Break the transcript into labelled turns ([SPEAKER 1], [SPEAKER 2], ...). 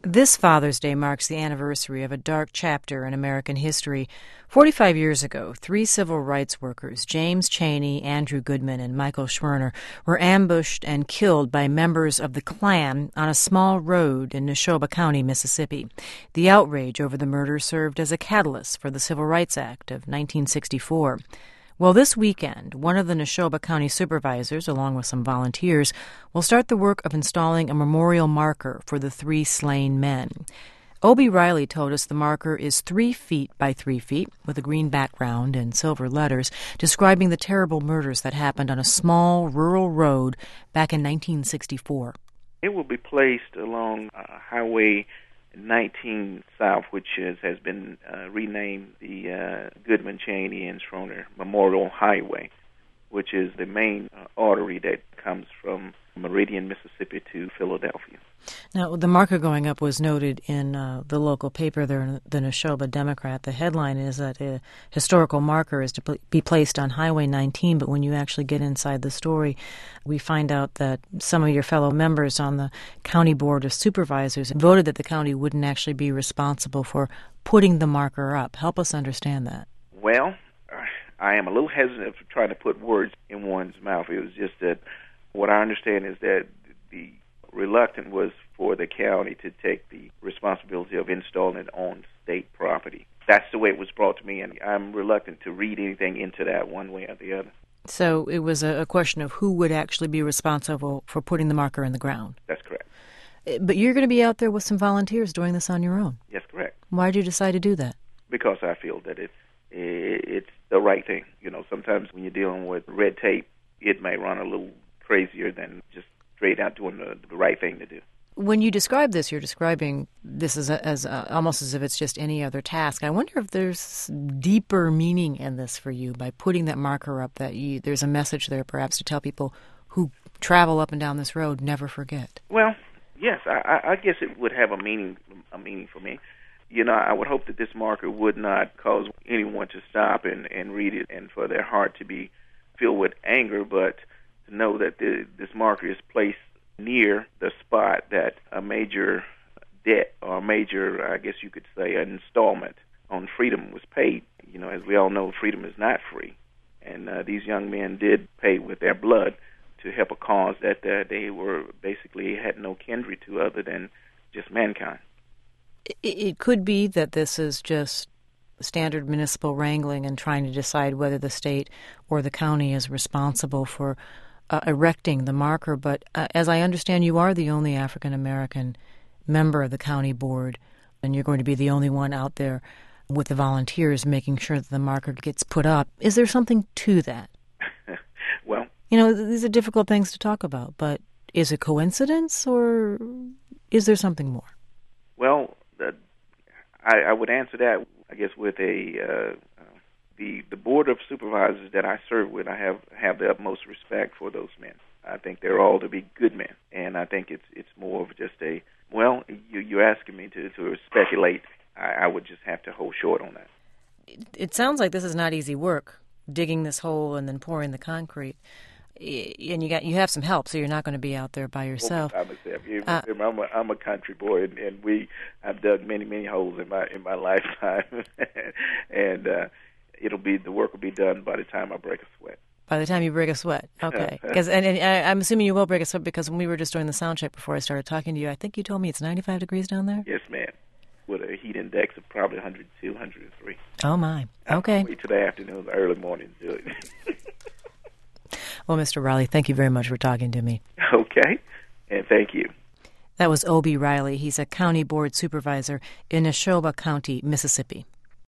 [SPEAKER 1] This Father's Day marks the anniversary of a dark chapter in American history. 45 years ago, three civil rights workers, James Chaney, Andrew Goodman, and Michael Schwerner, were ambushed and killed by members of the Klan on a small road in Neshoba County, Mississippi. The outrage over the murder served as a catalyst for the Civil Rights Act of 1964. Well, this weekend, one of the Neshoba County supervisors, along with some volunteers, will start the work of installing a memorial marker for the three slain men. Obie Riley told us the marker is 3 feet by 3 feet, with a green background and silver letters, describing the terrible murders that happened on a small rural road back in 1964.
[SPEAKER 2] It will be placed along Highway 19 South, which has been renamed the Goodman, Chaney, and Schwerner Memorial Highway, which is the main artery that comes from Meridian, Mississippi to Philadelphia.
[SPEAKER 1] Now, the marker going up was noted in the local paper there, the Neshoba Democrat. The headline is that a historical marker is to be placed on Highway 19, but when you actually get inside the story, we find out that some of your fellow members on the County Board of Supervisors voted that the county wouldn't actually be responsible for putting the marker up. Help us understand that.
[SPEAKER 2] Well, I am a little hesitant for trying to put words in one's mouth. It was just that what I understand is that the reluctant was for the county to take the responsibility of installing it on state property. That's the way it was brought to me, and I'm reluctant to read anything into that one way or the other.
[SPEAKER 1] So it was a question of who would actually be responsible for putting the marker in the ground.
[SPEAKER 2] That's correct.
[SPEAKER 1] But you're going to be out there with some volunteers doing this on your own.
[SPEAKER 2] Yes, correct.
[SPEAKER 1] Why did you decide to do that?
[SPEAKER 2] Because I feel that it's the right thing. You know, sometimes when you're dealing with red tape, it may run a little crazier than just straight out doing the right thing to do.
[SPEAKER 1] When you describe this, you're describing this as almost as if it's just any other task. I wonder if there's deeper meaning in this for you by putting that marker up, that there's a message there perhaps to tell people who travel up and down this road, never forget.
[SPEAKER 2] Well, yes, I guess it would have a meaning for me. You know, I would hope that this marker would not cause anyone to stop and read it and for their heart to be filled with anger, but to know that this marker is placed near the spot that a major debt or a major, I guess you could say, an installment on freedom was paid. You know, as we all know, freedom is not free. And these young men did pay with their blood to help a cause that they were basically had no kindred to other than just mankind.
[SPEAKER 1] It could be that this is just standard municipal wrangling and trying to decide whether the state or the county is responsible for erecting the marker, but as I understand, you are the only African-American member of the county board, and you're going to be the only one out there with the volunteers making sure that the marker gets put up. Is there something to that?
[SPEAKER 2] Well,
[SPEAKER 1] you know, these are difficult things to talk about, but is it coincidence or is there something more?
[SPEAKER 2] Well, I would answer that, I guess, with the board of supervisors that I serve with. I have the utmost respect for those men. I think they're all to be good men, and I think it's more of just you're asking me to speculate. I would just have to hold short on that.
[SPEAKER 1] It sounds like this is not easy work, digging this hole and then pouring the concrete. And you have some help, so you're not going to be out there by yourself.
[SPEAKER 2] I'm a country boy, and I've dug many holes in my lifetime, and the work will be done by the time I break a sweat. By the time you break a sweat,
[SPEAKER 1] okay. And I'm assuming you will break a sweat because when we were just doing the sound check before I started talking to you, I think you told me it's 95 degrees down there.
[SPEAKER 2] Yes, ma'am. With a heat index of probably 102, 103.
[SPEAKER 1] Oh my. Okay.
[SPEAKER 2] I'll wait till the afternoon, early morning to do it.
[SPEAKER 1] Well, Mr. Riley, thank you very much for talking to me.
[SPEAKER 2] Okay, and thank you.
[SPEAKER 1] That was Obie Riley. He's a county board supervisor in Neshoba County, Mississippi.